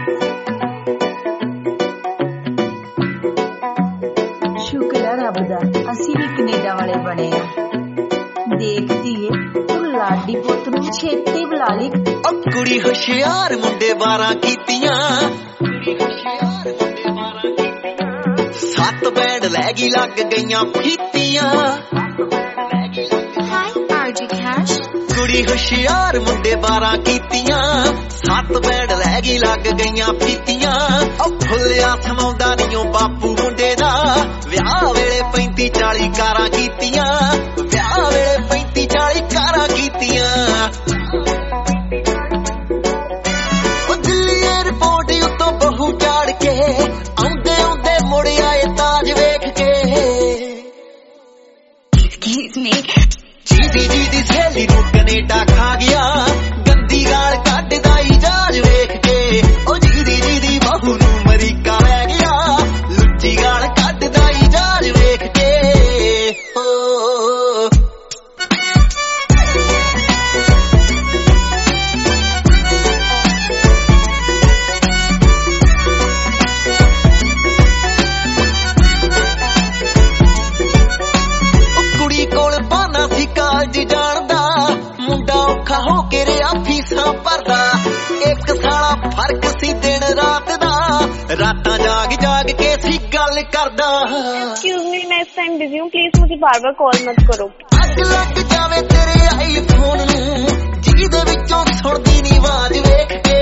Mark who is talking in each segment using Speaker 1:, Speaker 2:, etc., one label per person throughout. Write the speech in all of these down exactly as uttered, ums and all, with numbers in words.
Speaker 1: शुक्र है रब दा असी भी कनेडा वाले बने आ। देख धीए तू लाडी पुत नूं छेती बुला ली।
Speaker 2: ओ कुड़ी होशियार मुंडे बारां कीतियां, सत्त बैंड लैगी लग गईयां फीतियां। कुड़ी होशियार मुंडे बारां कीतियां, सत्त बैंड लैगी लग गईयां फीतियां। ओ फुल्लिया थमाउंदा नी ओ बापू मुंडे दा, विआह वेले पैंती चाली कारां कीतियां, विआह वेले पैंती चाली कारां कीतियां। ओ दिल्ली एयरपोर्ट उत्तों बहू चाड़ के आउंदे आउंदे मुड़ आए ताज वेख के। जीदी जीदी सहेली नूं कनेडा खा गया, गंदी गाल कड्डदा ई जहाज वेख के। ओ जीदी जीदी बहू नूं अमरीका लै गया, लुच्ची गाल कड्डदा ई जहाज वेख के। ओ कुड़ी कोल बहाना सी कालज जाण दा, मुंडा औखा हो के रिहा फीसां भरदा। एक साला फर्क सी दिन रात दा, रातां जाग जाग के सी गल करदा।
Speaker 3: एक्सक्यूज मी, मैं इस टाइम बिजी हूँ, प्लीज मुझे बार बार कॉल मत करो।
Speaker 2: अग लग जावे तेरे आईफोन नूं, ਜਿਹਦੇ ਵਿੱਚੋਂ ਸੁਣਦੀ ਨੀ ਆਵਾਜ਼ ਵੇਖ ਕੇ।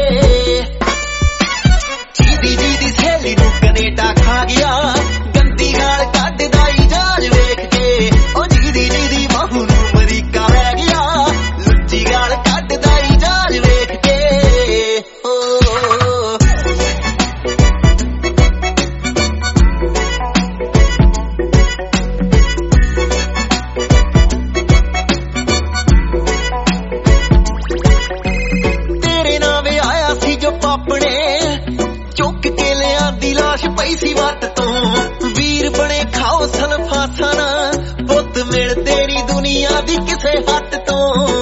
Speaker 2: जीदी जीदी सहेली नूं कनेडा खा गया, गंदी गाल कड्डदा ई जहाज वेख के। ओ जीदी जीदी बहू नूं अमरीका लै गया, लुच्ची गाल कड्डदा ई जहाज वेख के। ओ तेरे नां विआया सी जो पापणे, चुक के लियांदी लाश पई सी वट तों। वीर बने खाओ सलफासां ना, पुत मिलदे नी दुनिया दी किसे हट तों।